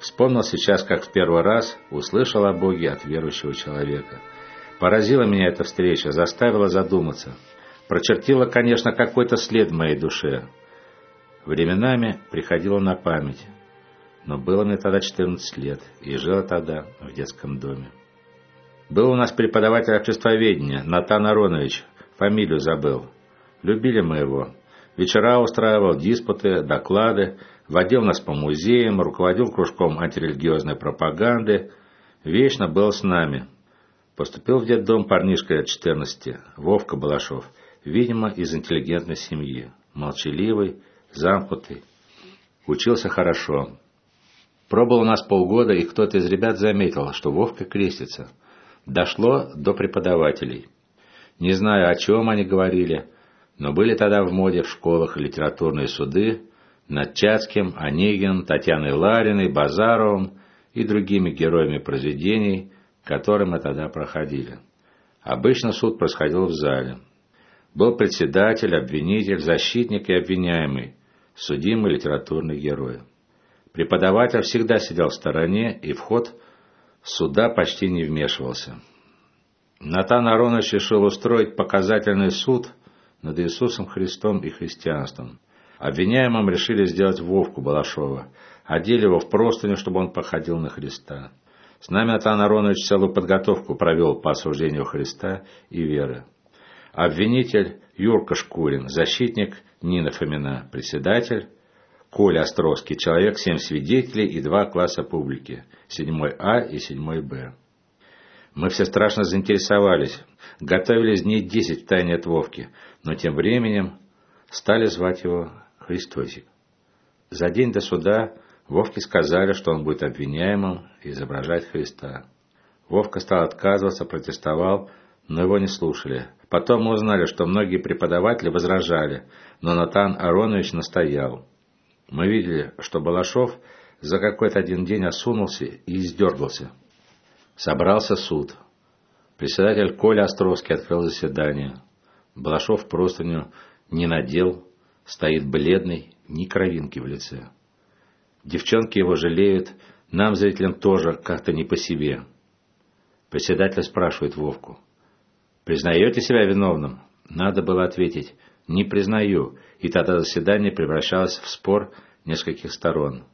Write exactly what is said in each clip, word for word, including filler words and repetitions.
Вспомнил сейчас, как в первый раз услышал о Боге от верующего человека. Поразила меня эта встреча, заставила задуматься. Прочертила, конечно, какой-то след в моей душе. Временами приходило на память. Но было мне тогда четырнадцать лет, и жил тогда в детском доме. Был у нас преподаватель обществоведения, Натан Аронович, фамилию забыл. Любили мы его. Вечера устраивал, диспуты, доклады, водил нас по музеям, руководил кружком антирелигиозной пропаганды, вечно был с нами. Поступил в детдом парнишка лет четырнадцати, Вовка Балашов, видимо, из интеллигентной семьи, молчаливый, замкнутый. Учился хорошо. Пробыл у нас полгода, и кто-то из ребят заметил, что Вовка крестится. Дошло до преподавателей. Не знаю, о чем они говорили, но были тогда в моде в школах литературные суды над Чацким, Онегиным, Татьяной Лариной, Базаровым и другими героями произведений, которые мы тогда проходили. Обычно суд происходил в зале. Был председатель, обвинитель, защитник и обвиняемый, судимый литературный герой. Преподаватель всегда сидел в стороне и в ход суда почти не вмешивался. Натан Аронович решил устроить показательный суд над Иисусом Христом и христианством. Обвиняемым решили сделать Вовку Балашова, одели его в простыню, чтобы он походил на Христа. С нами Натан Аронович целую подготовку провел по осуждению Христа и веры. Обвинитель Юрка Шкурин, защитник Нина Фомина, председатель Коля Островский, человек, семь свидетелей и два класса публики, седьмой А и седьмой Б. Мы все страшно заинтересовались, готовились дней десять в тайне от Вовки, но тем временем стали звать его Христосик. За день до суда Вовке сказали, что он будет обвиняемым и изображать Христа. Вовка стал отказываться, протестовал, но его не слушали. Потом мы узнали, что многие преподаватели возражали, но Натан Аронович настоял. Мы видели, что Балашов за какой-то один день осунулся и издергался. Собрался суд. Председатель Коля Островский открыл заседание. Балашов простыню не надел, стоит бледный, ни кровинки в лице. Девчонки его жалеют, нам, зрителям, тоже как-то не по себе. Председатель спрашивает Вовку: «Признаете себя виновным?» Надо было ответить: «Не признаю», и тогда заседание превращалось в спор нескольких сторон.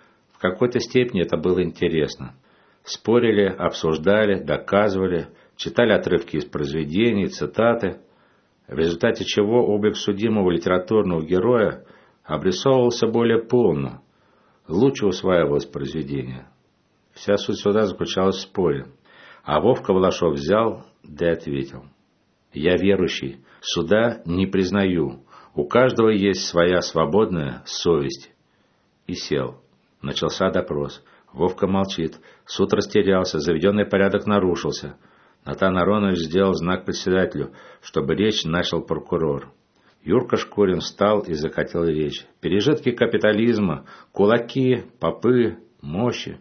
В какой-то степени это было интересно. Спорили, обсуждали, доказывали, читали отрывки из произведений, цитаты, в результате чего облик судимого литературного героя обрисовывался более полно, лучше усваивалось произведение. Вся суть суда заключалась в споре, а Вовка Балашов взял да и ответил: «Я верующий, суда не признаю, у каждого есть своя свободная совесть». И сел. Начался допрос. Вовка молчит. Суд растерялся, заведенный порядок нарушился. Натан Аронович сделал знак председателю, чтобы речь начал прокурор. Юрка Шкурин встал и закатил речь. Пережитки капитализма, кулаки, попы, мощи.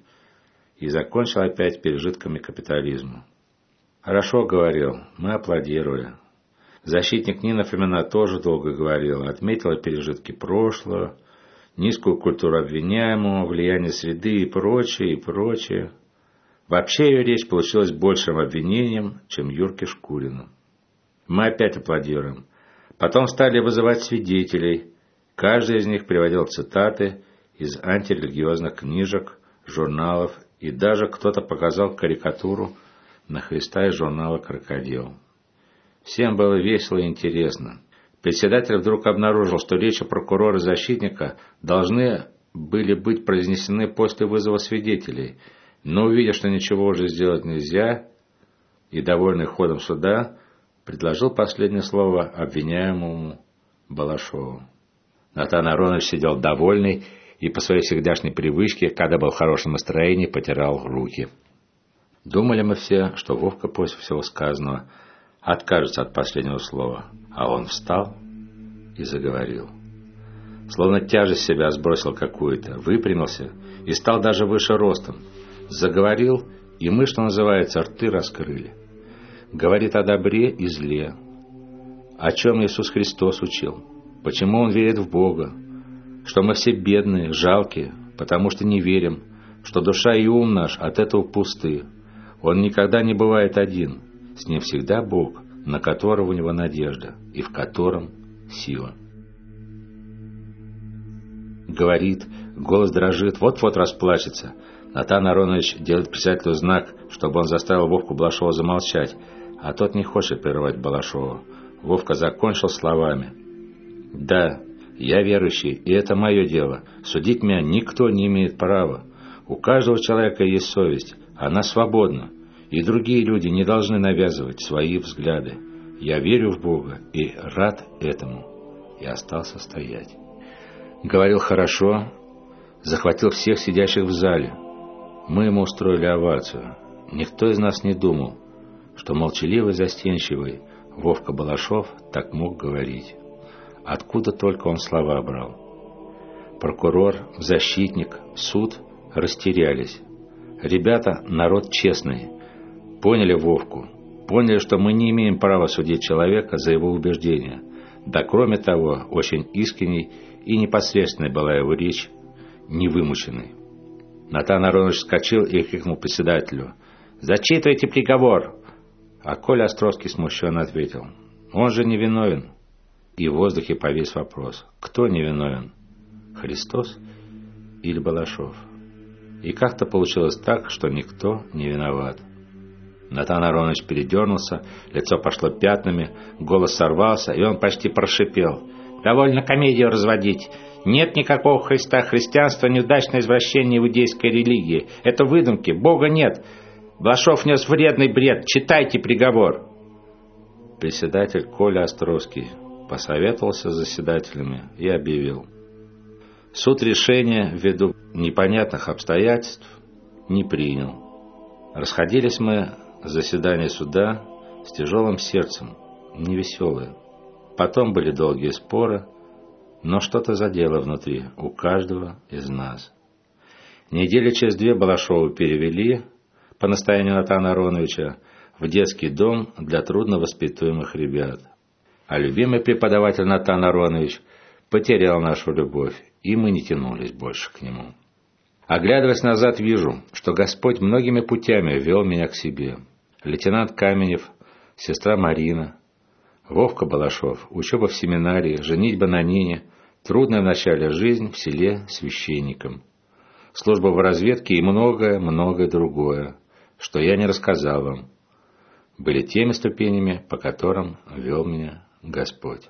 И закончил опять пережитками капитализма. «Хорошо, — говорил, — мы аплодировали». Защитник Нина Фомина тоже долго говорила, отметила пережитки прошлого, низкую культуру обвиняемого, влияние среды и прочее, и прочее. Вообще ее речь получилась большим обвинением, чем Юрке Шкурину. Мы опять аплодируем. Потом стали вызывать свидетелей. Каждый из них приводил цитаты из антирелигиозных книжек, журналов, и даже кто-то показал карикатуру на Христа из журнала «Крокодил». Всем было весело и интересно. Председатель вдруг обнаружил, что речи прокурора и защитника должны были быть произнесены после вызова свидетелей, но, увидя, что ничего уже сделать нельзя, и, довольный ходом суда, предложил последнее слово обвиняемому Балашову. Натан Аронович сидел довольный и по своей всегдашней привычке, когда был в хорошем настроении, потирал руки. Думали мы все, что Вовка после всего сказанного откажется от последнего слова, а он встал и заговорил. Словно тяжесть себя сбросил какую-то, выпрямился и стал даже выше ростом. Заговорил, и мы, что называется, рты раскрыли. Говорит о добре и зле, о чем Иисус Христос учил, почему Он верит в Бога, что мы все бедные, жалкие, потому что не верим, что душа и ум наш от этого пусты. Он никогда не бывает один, с ним всегда Бог, на которого у него надежда и в котором сила. Говорит, голос дрожит, вот-вот расплачется. Натан Аронович делает председателю знак, чтобы он заставил Вовку Балашова замолчать, а тот не хочет прерывать Балашова. Вовка закончил словами: «Да, я верующий, и это мое дело. Судить меня никто не имеет права. У каждого человека есть совесть, она свободна, и другие люди не должны навязывать свои взгляды. Я верю в Бога и рад этому». И остался стоять. Говорил хорошо, захватил всех сидящих в зале. Мы ему устроили овацию. Никто из нас не думал, что молчаливый, застенчивый Вовка Балашов так мог говорить. Откуда только он слова брал. Прокурор, защитник, суд растерялись. Ребята, народ честный, поняли Вовку, поняли, что мы не имеем права судить человека за его убеждения. Да кроме того, очень искренней и непосредственной была его речь, невымученной. Натан Аронович вскочил и крикнул председателю: «Зачитывайте приговор!» А Коля Островский смущенно ответил: «Он же не виновен». И в воздухе повис вопрос: кто невиновен? Христос или Балашов? И как-то получилось так, что никто не виноват. Натан Аронович передернулся, лицо пошло пятнами, голос сорвался, и он почти прошипел: «Довольно комедию разводить. Нет никакого Христа. Христианство — неудачное извращение иудейской религии. Это выдумки. Бога нет. Балашов нес вредный бред. Читайте приговор». Председатель Коля Островский посоветовался с заседателями и объявил: суд решения ввиду непонятных обстоятельств не принял. Расходились мы с заседания суда с тяжелым сердцем, невеселые. Потом были долгие споры, но что-то задело внутри у каждого из нас. Недели через две Балашова перевели, по настоянию Натана Ароновича, в детский дом для трудновоспитуемых ребят. А любимый преподаватель Натан Аронович потерял нашу любовь, и мы не тянулись больше к нему. Оглядываясь назад, вижу, что Господь многими путями вел меня к себе. Лейтенант Каменев, сестра Марина, Вовка Балашов, учеба в семинарии, женитьба на Нине, трудная в начале жизнь в селе священником, служба в разведке и многое-многое другое, что я не рассказал вам, были теми ступенями, по которым вел меня Господь.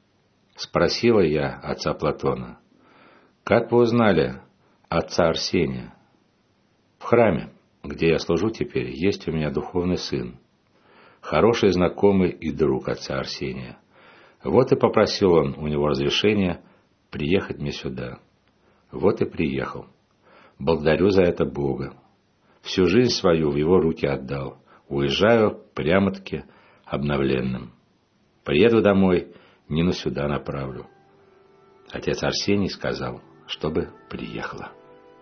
Спросила я отца Платона: «Как вы узнали отца Арсения?» «В храме, где я служу теперь, есть у меня духовный сын, хороший знакомый и друг отца Арсения. Вот и попросил он у него разрешения приехать мне сюда. Вот и приехал. Благодарю за это Бога. Всю жизнь свою в его руки отдал. Уезжаю прямо-таки обновленным. Приеду домой, Нину сюда направлю». Отец Арсений сказал, чтобы приехала.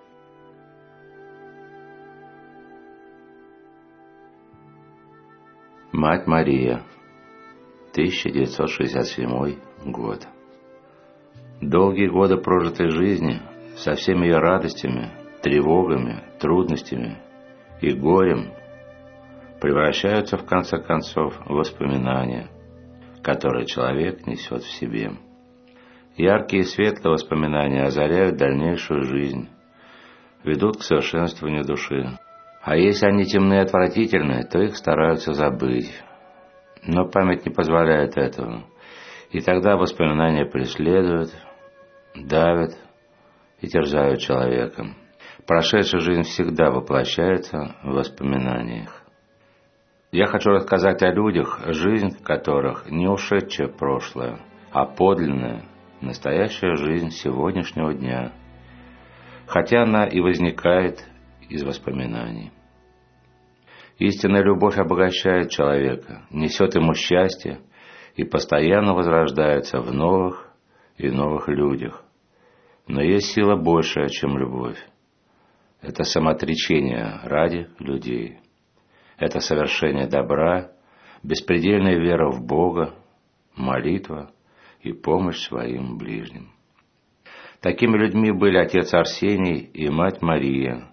Мать Мария, тысяча девятьсот шестьдесят седьмой год. Долгие годы прожитой жизни со всеми ее радостями, тревогами, трудностями и горем превращаются в конце концов в воспоминания, которые человек несет в себе. Яркие и светлые воспоминания озаряют дальнейшую жизнь, ведут к совершенствованию души. А если они темны и отвратительны, то их стараются забыть. Но память не позволяет этого, и тогда воспоминания преследуют, давят и терзают человека. Прошедшая жизнь всегда воплощается в воспоминаниях. Я хочу рассказать о людях, жизнь которых не ушедшее прошлое, а подлинная, настоящая жизнь сегодняшнего дня, хотя она и возникает из воспоминаний. Истинная любовь обогащает человека, несет ему счастье и постоянно возрождается в новых и новых людях. Но есть сила большая, чем любовь. Это самоотречение ради людей. Это совершение добра, беспредельная вера в Бога, молитва и помощь своим ближним. Такими людьми были отец Арсений и мать Мария,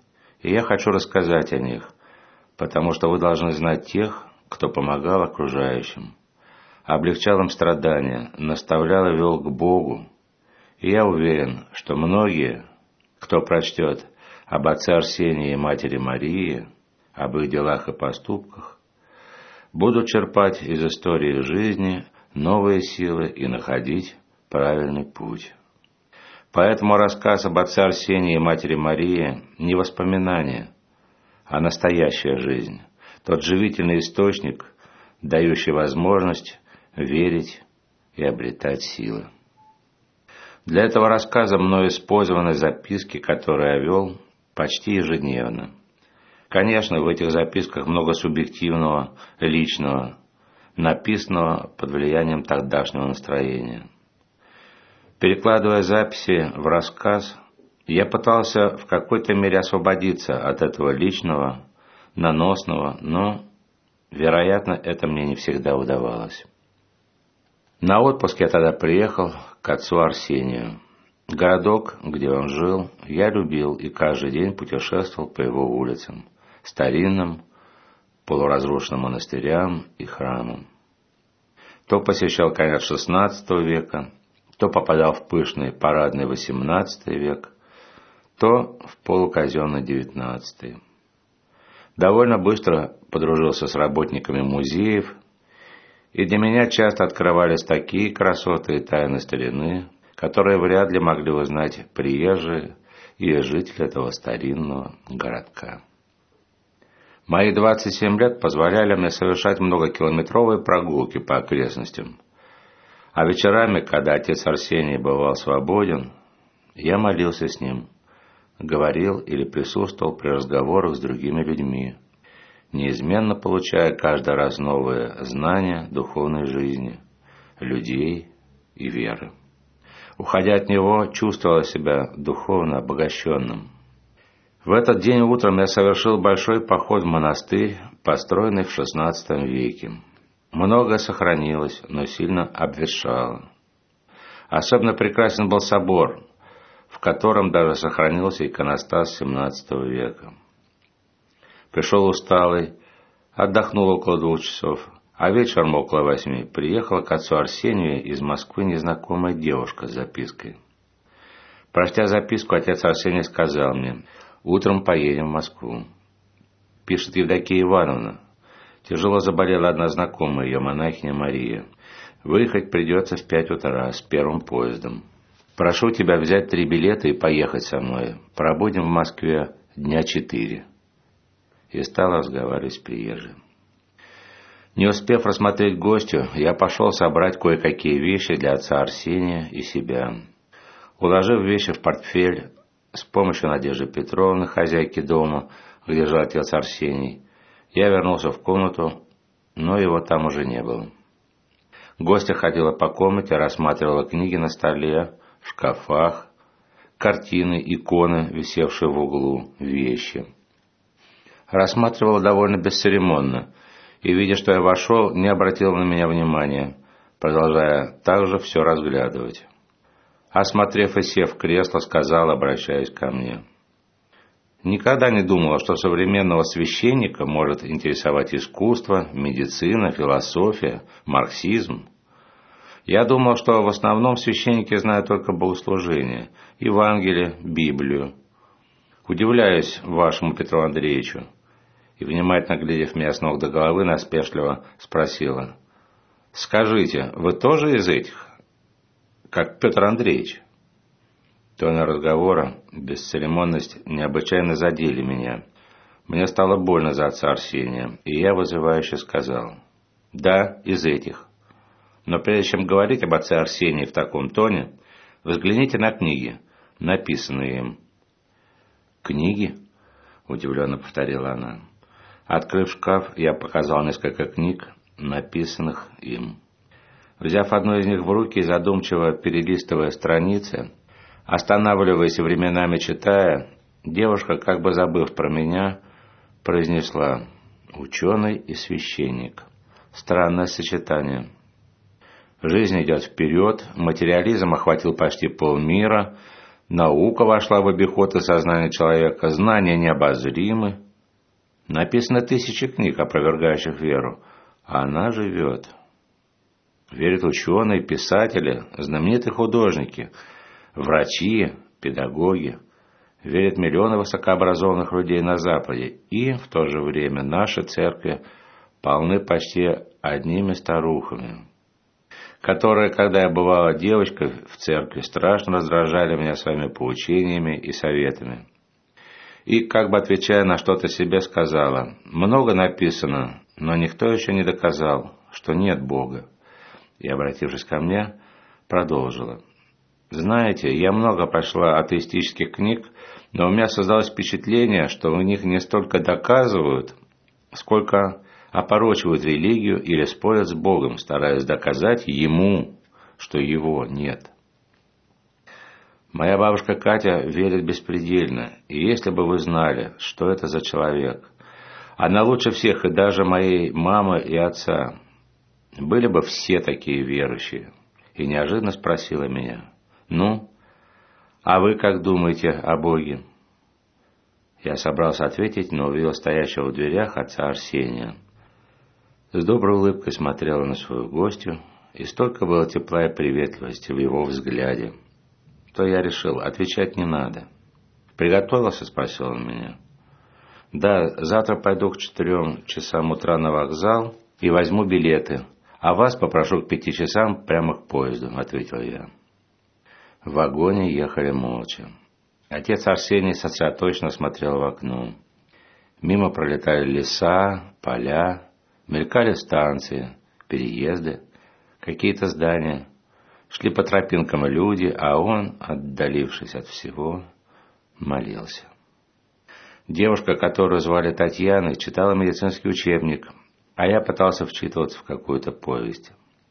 и я хочу рассказать о них, потому что вы должны знать тех, кто помогал окружающим, облегчал им страдания, наставлял и вел к Богу. И я уверен, что многие, кто прочтет об отце Арсении и матери Марии, об их делах и поступках, будут черпать из истории жизни новые силы и находить правильный путь. Поэтому рассказ об отце Арсении и матери Марии не воспоминание, а настоящая жизнь, тот живительный источник, дающий возможность верить и обретать силы. Для этого рассказа мною использованы записки, которые я вел почти ежедневно. Конечно, в этих записках много субъективного, личного, написанного под влиянием тогдашнего настроения. Перекладывая записи в рассказ, я пытался в какой-то мере освободиться от этого личного, наносного, но, вероятно, это мне не всегда удавалось. На отпуск я тогда приехал к отцу Арсению. Городок, где он жил, я любил и каждый день путешествовал по его улицам, старинным, полуразрушенным монастырям и храмам. То посещал конец шестнадцатого века, то попадал в пышный парадный восемнадцатый век, то в полуказенный девятнадцатый. Довольно быстро подружился с работниками музеев, и для меня часто открывались такие красоты и тайны старины, которые вряд ли могли узнать приезжие и жители этого старинного городка. Мои двадцать семь лет позволяли мне совершать многокилометровые прогулки по окрестностям. А вечерами, когда отец Арсений бывал свободен, я молился с ним, говорил или присутствовал при разговорах с другими людьми, неизменно получая каждый раз новые знания духовной жизни, людей и веры. Уходя от него, чувствовал себя духовно обогащенным. В этот день утром я совершил большой поход в монастырь, построенный в шестнадцатом веке. Многое сохранилось, но сильно обветшало. Особенно прекрасен был собор, в котором даже сохранился иконостас семнадцатого века. Пришел усталый, отдохнул около двух часов, а вечером около восьми приехала к отцу Арсению из Москвы незнакомая девушка с запиской. Прочтя записку, отец Арсений сказал мне: «Утром поедем в Москву». Пишет Евдокия Ивановна. Тяжело заболела одна знакомая, ее монахиня Мария. Выехать придется в пять утра с первым поездом. Прошу тебя взять три билета и поехать со мной. Пробудем в Москве дня четыре. И стал разговаривать с приезжим. Не успев рассмотреть гостю, я пошел собрать кое-какие вещи для отца Арсения и себя. Уложив вещи в портфель, с помощью Надежды Петровны, хозяйки дома, где жил отец Арсений, я вернулся в комнату, но его там уже не было. Гостья ходила по комнате, рассматривала книги на столе, в шкафах, картины, иконы, висевшие в углу, вещи. Рассматривала довольно бесцеремонно, и, видя, что я вошел, не обратила на меня внимания, продолжая также все разглядывать. Осмотрев и сев в кресло, сказала, обращаясь ко мне: «Никогда не думала, что современного священника может интересовать искусство, медицина, философия, марксизм. Я думал, что в основном священники знают только богослужение, Евангелие, Библию. Удивляюсь вашему Петру Андреевичу». И, внимательно глядев меня с ног до головы, насмешливо спросила: «Скажите, вы тоже из этих, как Петр Андреевич?» Тон разговора, бесцеремонность необычайно задели меня. Мне стало больно за отца Арсения, и я вызывающе сказал: «Да, из этих. Но прежде чем говорить об отце Арсении в таком тоне, взгляните на книги, написанные им». «Книги?» — удивленно повторила она. Открыв шкаф, я показал несколько книг, написанных им. Взяв одну из них в руки и задумчиво перелистывая страницы, останавливаясь и временами читая, девушка, как бы забыв про меня, произнесла: «Ученый и священник. Странное сочетание. Жизнь идет вперед, материализм охватил почти полмира, Наука вошла в обиход и сознание человека, знания необозримы. Написано тысячи книг, опровергающих веру, а она живет. Верят ученые, писатели, знаменитые художники, врачи, педагоги. Верят миллионы высокообразованных людей на Западе. И в то же время наши церкви полны почти одними старухами, которые, когда я бывала девочкой в церкви, страшно раздражали меня своими поучениями и советами. И, как бы отвечая на что-то себе, сказала: много написано, но никто еще не доказал, что нет Бога. И, обратившись ко мне, продолжила: знаете, я много прочла атеистических книг, но у меня создалось впечатление, что в них не столько доказывают, сколько опорочивают религию или спорят с Богом, стараясь доказать Ему, что Его нет. Моя бабушка Катя верит беспредельно, и если бы вы знали, что это за человек, она лучше всех и даже моей мамы и отца, были бы все такие верующие. И неожиданно спросила меня: ну, а вы как думаете о Боге? Я собрался ответить, но увидел стоящего в дверях отца Арсения. С доброй улыбкой смотрела на свою гостью, и столько было тепла и приветливости в его взгляде, что я решил, отвечать не надо. «Приготовился?» — спросил он меня. «Да, завтра пойду к четырем часам утра на вокзал и возьму билеты, а вас попрошу к пяти часам прямо к поезду», — ответил я. В вагоне ехали молча. Отец Арсений сосредоточенно смотрел в окно. Мимо пролетали леса, поля, мелькали станции, переезды, какие-то здания. Шли по тропинкам люди, а он, отдалившись от всего, молился. Девушка, которую звали Татьяной, читала медицинский учебник, а я пытался вчитываться в какую-то повесть.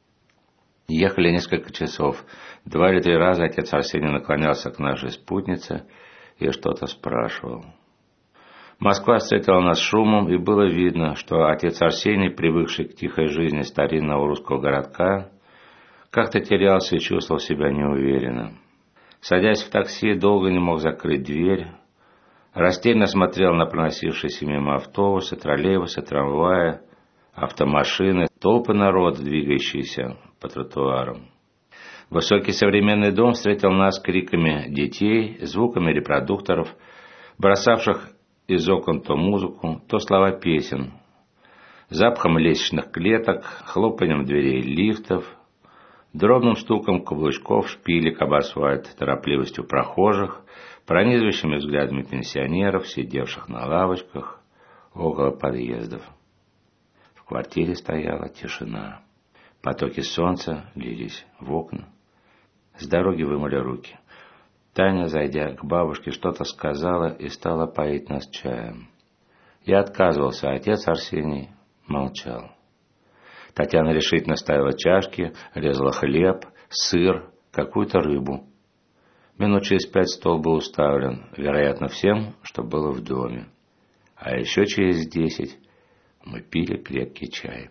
Ехали несколько часов. Два или три раза отец Арсений наклонялся к нашей спутнице и что-то спрашивал. Москва встретила нас шумом, и было видно, что отец Арсений, привыкший к тихой жизни старинного русского городка, как-то терялся и чувствовал себя неуверенно. Садясь в такси, долго не мог закрыть дверь, растерянно смотрел на проносившиеся мимо автобусы, троллейбусы, трамваи, автомашины, толпы народа, двигающиеся по тротуарам. Высокий современный дом встретил нас криками детей, звуками репродукторов, бросавших из окон то музыку, то слова песен, запахом лестничных клеток, хлопанием дверей лифтов, дробным стуком каблучков шпилек об асфальт, торопливостью прохожих, пронизывающими взглядами пенсионеров, сидевших на лавочках около подъездов. В квартире стояла тишина. Потоки солнца лились в окна. С дороги вымыли руки. Таня, зайдя к бабушке, что-то сказала и стала поить нас чаем. Я отказывался, а отец Арсений молчал. Татьяна решительно ставила чашки, резала хлеб, сыр, какую-то рыбу. Минут через пять стол был уставлен, вероятно, всем, что было в доме. А еще через десять мы пили крепкий чай.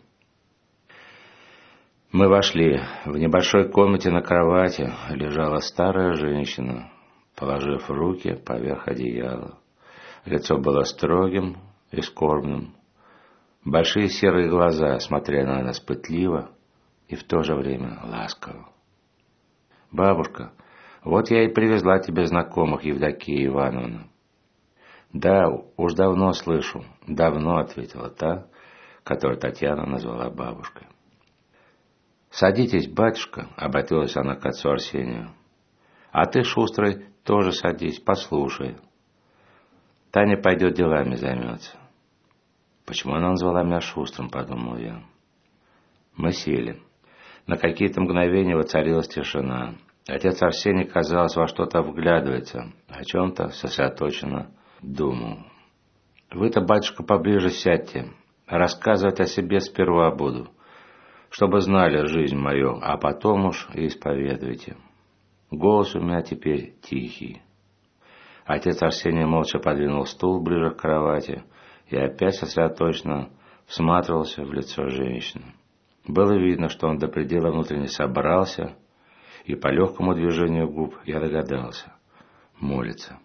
Мы вошли. В небольшой комнате на кровати лежала старая женщина, положив руки поверх одеяла. Лицо было строгим и скорбным. Большие серые глаза смотрели на нас пытливо и в то же время ласково. «Бабушка, вот я и привезла тебе знакомых, Евдокия Ивановна». «Да, уж давно слышу». «Давно», — ответила та, которую Татьяна назвала бабушкой. «Садитесь, батюшка», — обратилась она к отцу Арсению. «А ты, Шустрый, тоже садись, послушай. Таня пойдет делами займется». «Почему она назвала меня Шустрым?» — подумал я. Мы сели. На какие-то мгновения воцарилась тишина. Отец Арсений, казалось, во что-то вглядывается, о чем-то сосредоточенно думал. «Вы-то, батюшка, поближе сядьте. Рассказывать о себе сперва буду, чтобы знали жизнь мою, а потом уж и исповедуйте. Голос у меня теперь тихий». Отец Арсений молча подвинул стул ближе к кровати и опять сосредоточенно всматривался в лицо женщины. Было видно, что он до предела внутренне собрался, и по легкому движению губ я догадался, молится.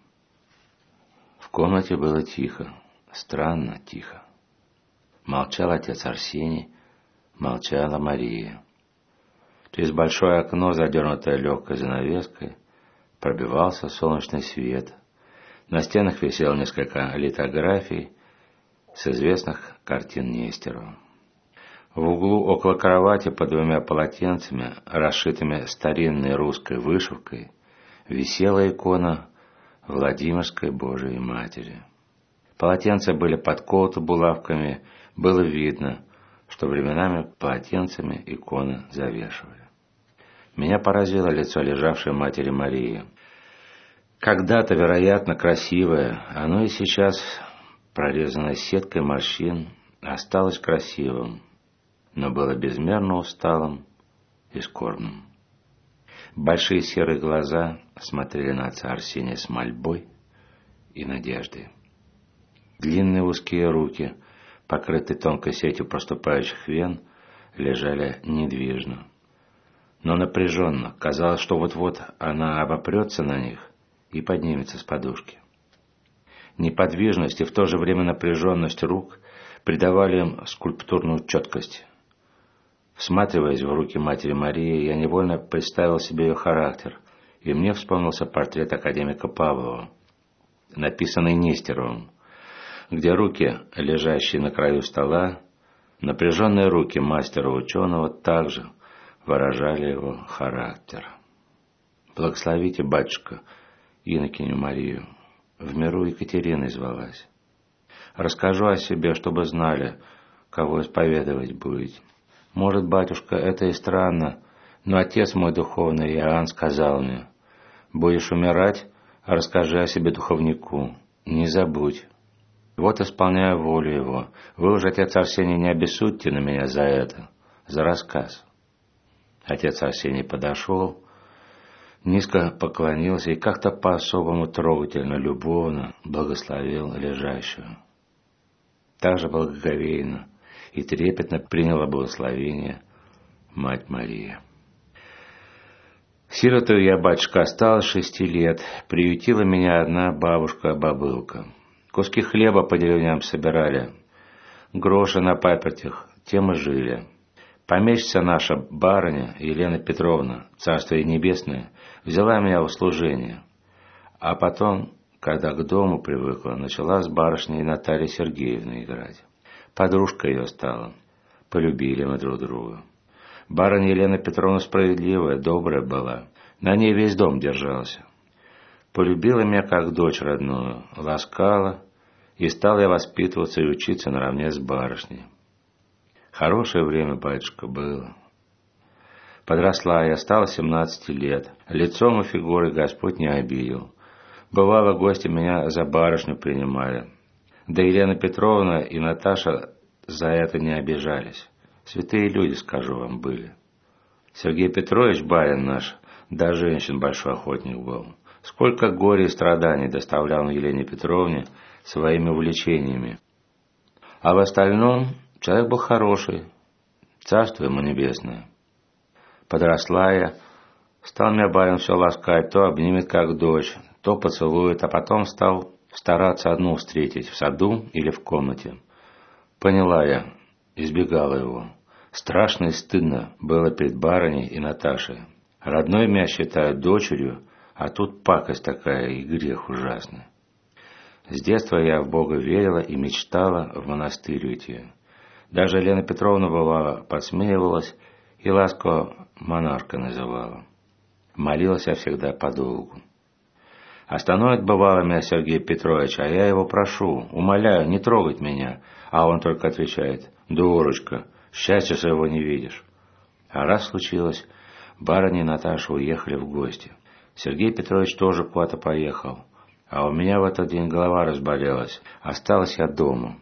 В комнате было тихо, странно тихо. Молчал отец Арсений, молчала Мария. Через большое окно, задернутое легкой занавеской, пробивался солнечный свет. На стенах висело несколько литографий с известных картин Нестерова. В углу около кровати под двумя полотенцами, расшитыми старинной русской вышивкой, висела икона Владимирской Божией Матери. Полотенца были подколоты булавками, было видно, что временами полотенцами иконы завешивали. Меня поразило лицо лежавшей матери Марии. Когда-то, вероятно, красивое, оно и сейчас, прорезанное сеткой морщин, осталось красивым, но было безмерно усталым и скорбным. Большие серые глаза смотрели на отца Арсения с мольбой и надеждой. Длинные узкие руки, покрытые тонкой сетью проступающих вен, лежали недвижно. Но напряженно, казалось, что вот-вот она обопрется на них и поднимется с подушки. Неподвижность и в то же время напряженность рук придавали им скульптурную четкость. Всматриваясь в руки матери Марии, я невольно представил себе ее характер, и мне вспомнился портрет академика Павлова, написанный Нестеровым, где руки, лежащие на краю стола, напряженные руки мастера-ученого также выражали его характер. «Благословите, батюшка, инокиню Марию, в миру Екатериной звалась. Расскажу о себе, чтобы знали, кого исповедовать будете. Может, батюшка, это и странно, но отец мой духовный Иоанн сказал мне: будешь умирать, расскажи о себе духовнику, не забудь. Вот исполняю волю его. Вы уже, отец Арсений, не обессудьте на меня за это, за рассказ». Отец Арсений подошел, низко поклонился и как-то по-особому трогательно, любовно благословил лежащую. Также благоговейно и трепетно приняла благословение мать Мария. Сиротою я, батюшка, осталась шести лет, приютила меня одна бабушка-бабылка. Куски хлеба по деревням собирали, гроши на папертях, тем и жили. Помещица наша, барыня Елена Петровна, царство ей небесное, взяла меня в услужение. А потом, когда к дому привыкла, начала с барышней Натальей Сергеевной играть. Подружка ее стала. Полюбили мы друг друга. Барыня Елена Петровна справедливая, добрая была. На ней весь дом держался. Полюбила меня как дочь родную, ласкала, и стал я воспитываться и учиться наравне с барышней. Хорошее время, батюшка, было. Подросла я, стала семнадцати лет. Лицом и фигурой Господь не обидел. Бывало, гости меня за барышню принимали. Да Елена Петровна и Наташа за это не обижались. Святые люди, скажу вам, были. Сергей Петрович, барин наш, да женщин большой охотник был. Сколько горя и страданий доставлял он Елене Петровне своими увлечениями. А в остальном человек был хороший, царство ему небесное. Подросла я, стал меня барин все ласкать, то обнимет как дочь, то поцелует, а потом стал стараться одну встретить в саду или в комнате. Поняла я, избегала его. Страшно и стыдно было перед барыней и Наташей. Родной меня считают дочерью, а тут пакость такая и грех ужасный. С детства я в Бога верила и мечтала в монастырь уйти. Даже Елена Петровна, бывало, подсмеивалась и ласково монашкой называла. Молилась я всегда подолгу. Остановит, бывало, меня Сергей Петрович, а я его прошу, умоляю, не трогать меня. А он только отвечает: дурочка, счастья своего не видишь. А раз случилось, барыня и Наташа уехали в гости. Сергей Петрович тоже куда-то поехал, а у меня в этот день голова разболелась, осталась я дома.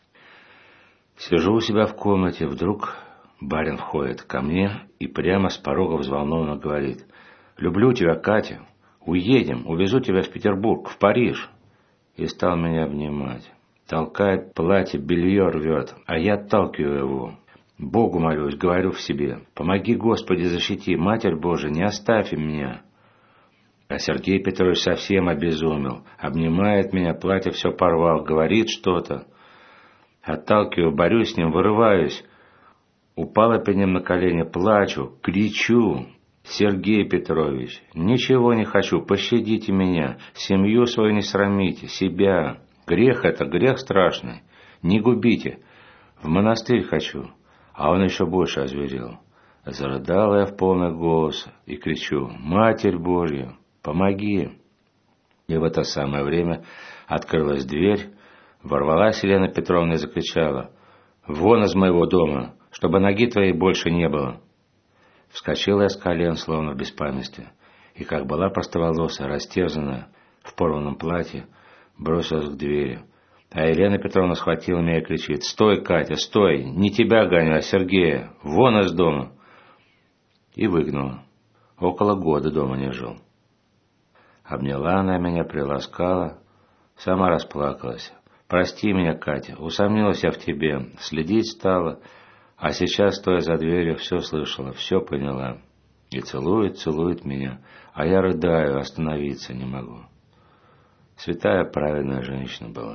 Сижу у себя в комнате, вдруг барин входит ко мне и прямо с порога взволнованно говорит: люблю тебя, Катя. Уедем, увезу тебя в Петербург, в Париж. И стал меня обнимать. Толкает платье, белье рвет, а я отталкиваю его. Богу молюсь, говорю в себе: помоги, Господи, защити, Матерь Божия, не оставь меня. А Сергей Петрович совсем обезумел. Обнимает меня, платье все порвал, говорит что-то. Отталкиваю, борюсь с ним, вырываюсь. Упала перед ним на колени, плачу, кричу. «Сергей Петрович, ничего не хочу, пощадите меня, семью свою не срамите, себя. Грех это, грех страшный, не губите. В монастырь хочу». А он еще больше озверел. Зарыдала я в полный голос и кричу: «Матерь Божья, помоги!» И в это самое время открылась дверь, ворвалась Елена Петровна и закричала: «Вон из моего дома, чтобы ноги твоей больше не было!» Вскочила я с колен, словно в беспамятстве, и, как была простоволосая, растерзанная, в порванном платье, бросилась к двери. А Елена Петровна схватила меня и кричит: «Стой, Катя, стой! Не тебя гоню, а Сергея! Вон из дома!» И выгнала. Около года дома не жил. Обняла она меня, приласкала, сама расплакалась. «Прости меня, Катя, усомнилась я в тебе, следить стала, а сейчас, стоя за дверью, все слышала, все поняла. И целует, целует меня, а я рыдаю, остановиться не могу». Святая, праведная женщина была.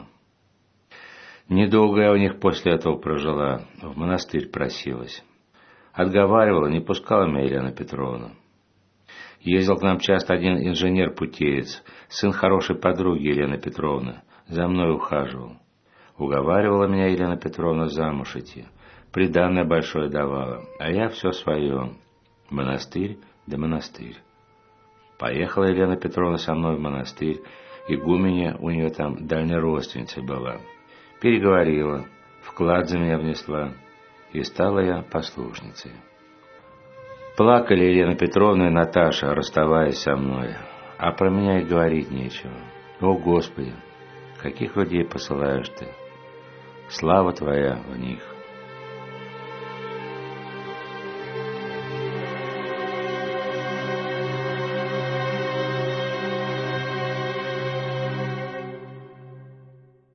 Недолго я у них после этого прожила, в монастырь просилась. Отговаривала, не пускала меня Елена Петровна. Ездил к нам часто один инженер-путеец, сын хорошей подруги Елены Петровны, за мной ухаживал. Уговаривала меня Елена Петровна замуж идти, приданое большое давала, а я все свое. Монастырь да монастырь. Поехала Елена Петровна со мной в монастырь, игуменья у нее там дальняя родственница была. Переговорила, вклад за меня внесла, и стала я послушницей. Плакали Елена Петровна и Наташа, расставаясь со мной, а про меня и говорить нечего. О, Господи, каких людей посылаешь ты! Слава Твоя в них!